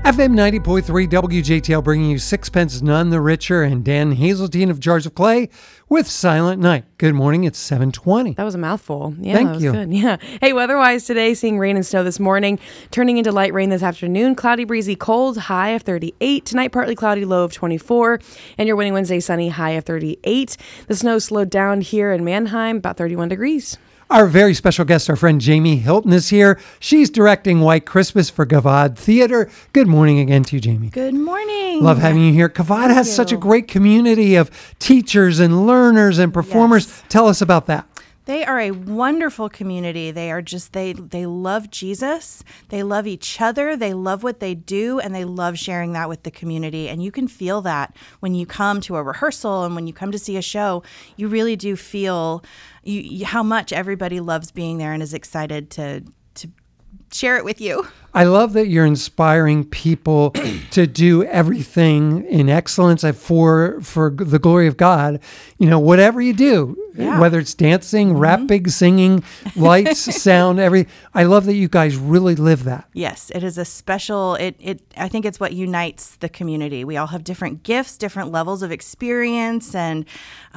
FM 90.3 WJTL bringing you Sixpence None the Richer and Dan Hazeltine of Jars of Clay with Silent Night. Good morning, it's 7:20. That was a mouthful. Yeah, Thank that was you. good. Yeah. Hey, weather-wise today, seeing rain and snow this morning, turning into light rain this afternoon, cloudy, breezy, cold, high of 38. Tonight, partly cloudy, low of 24. And your winning Wednesday, sunny, high of 38. The snow slowed down here in Mannheim, about 31 degrees. Our very special guest, our friend Jamie Hilton, is here. She's directing White Christmas for Kavod Theater. Good morning again to you, Jamie. Good morning. Love having you here. Kavod has such a great community of teachers and learners and performers. Yes. Tell us about that. They are a wonderful community. They are just, they love Jesus. They love each other. They love what they do, and they love sharing that with the community. And you can feel that when you come to a rehearsal and when you come to see a show. You really do feel how much everybody loves being there and is excited to share it with you. I love that you're inspiring people to do everything in excellence for the glory of God. You know, whatever you do, whether it's dancing, rapping, singing, lights, sound, I love that you guys really live that. Yes, it is a special, I think it's what unites the community. We all have different gifts, different levels of experience and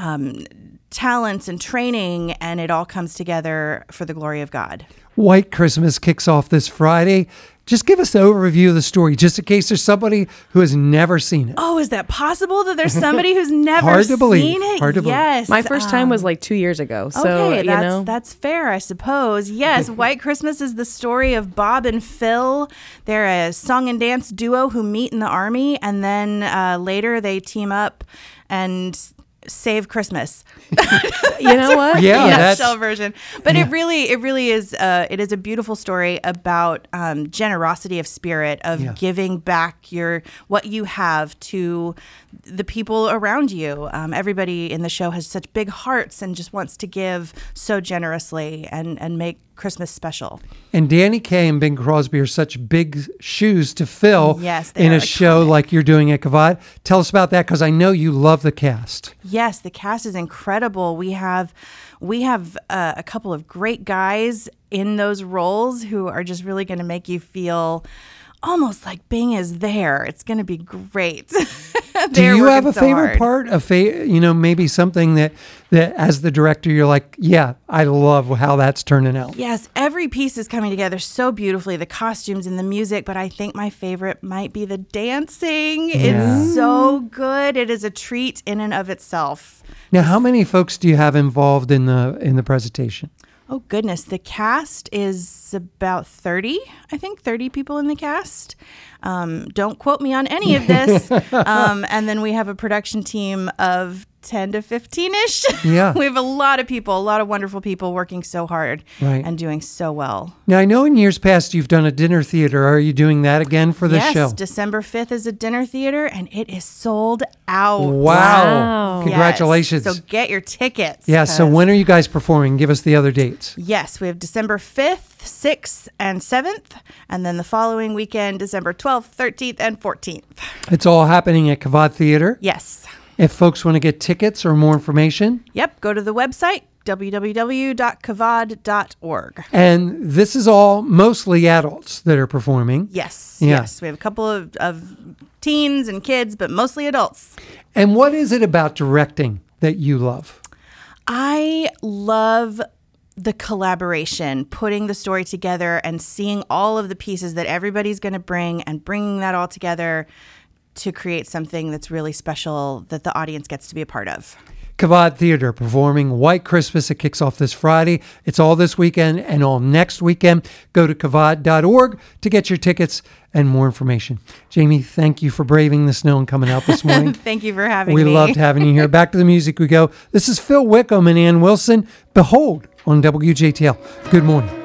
talents and training, and it all comes together for the glory of God. White Christmas kicks off this Friday. Just give us the overview of the story, just in case there's somebody who has never seen it. Oh, is that possible that there's somebody who's never Hard to believe. seen it? Hard to believe. Yes. My first time was like 2 years ago. So, Okay, you know. that's fair, I suppose. Yes, White Christmas is the story of Bob and Phil. They're a song and dance duo who meet in the Army, and then later they team up and save Christmas. You know what? Yeah, that's nutshell version. But it really is. It is a beautiful story about generosity of spirit, of giving back what you have to the people around you. Everybody in the show has such big hearts and just wants to give so generously and make Christmas special. And Danny Kaye and Bing Crosby are such big shoes to fill Yes, they in are a show iconic. like you're doing at Kavod. Tell us about that, because I know you love the cast. Yes, the cast is incredible. We have a couple of great guys in those roles who are just really going to make you feel almost like Bing is there. It's going to be great. Do you have a favorite part? Maybe something that as the director you're like, yeah, I love how that's turning out. Yes, every piece is coming together so beautifully, the costumes and the music, but I think my favorite might be the dancing. Yeah. It's so good. It is a treat in and of itself. Now, how many folks do you have involved in the presentation? Oh, goodness. The cast is about 30, I think, 30 people in the cast. Don't quote me on any of this. And then we have a production team of 10 to 15-ish. Yeah. We have a lot of people, a lot of wonderful people working so hard Right. and doing so well. Now, I know in years past you've done a dinner theater. Are you doing that again for this show? Yes, December 5th is a dinner theater, and it is sold out. Wow. Congratulations. Yes, so get your tickets. Yeah, so 'cause- when are you guys performing? Give us the other dates. Yes, we have December 5th, 6th, and 7th, and then the following weekend, December 12th, 13th, and 14th. It's all happening at Kavod Theater. Yes. If folks want to get tickets or more information. Yep, go to the website, www.kavod.org. And this is all mostly adults that are performing. Yes, Yeah. yes. We have a couple of teens and kids, but mostly adults. And what is it about directing that you love? I love the collaboration, putting the story together and seeing all of the pieces that everybody's going to bring and bringing that all together to create something that's really special that the audience gets to be a part of. Kavod Theater performing White Christmas. It kicks off this Friday. It's all this weekend and all next weekend. Go to kavod.org to get your tickets and more information. Jamie, thank you for braving the snow and coming out this morning. Thank you for having We me. loved having you here. Back to the music we go. This is Phil Wickham and Ann Wilson. Behold on WJTL. Good morning.